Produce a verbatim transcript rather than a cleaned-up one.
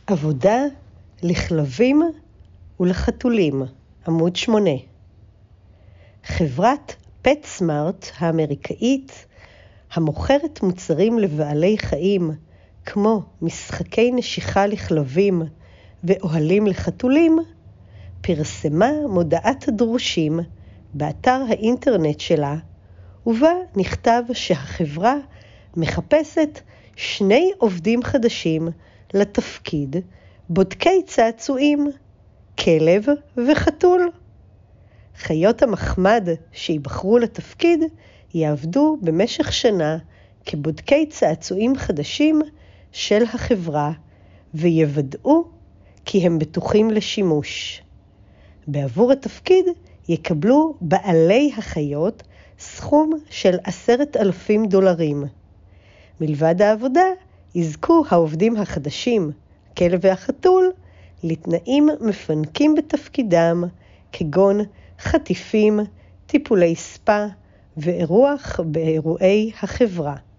עבודה לכלבים ולחתולים, עמוד שמונה. חברת פטסמארט האמריקאית, המוכרת מוצרים לבעלי חיים, כמו משחקי נשיכה לכלבים ואוהלים לחתולים, פרסמה מודעת דרושים באתר האינטרנט שלה, ובה נכתב שהחברה מחפשת שני עובדים חדשים לתפקיד בודקי צעצועים, כלב וחתול. חיות המחמד שיבחרו לתפקיד יעבדו במשך שנה כבודקי צעצועים חדשים של החברה ויוודאו כי הם בטוחים לשימוש. בעבור התפקיד יקבלו בעלי החיות סכום של עשרת אלפים דולרים. מלבד העבודה יזכו העובדים החדשים, הכלב והחתול, לתנאים מפנקים בתפקידם, כגון חטיפים, טיפולי ספה ואירוח באירועי החברה.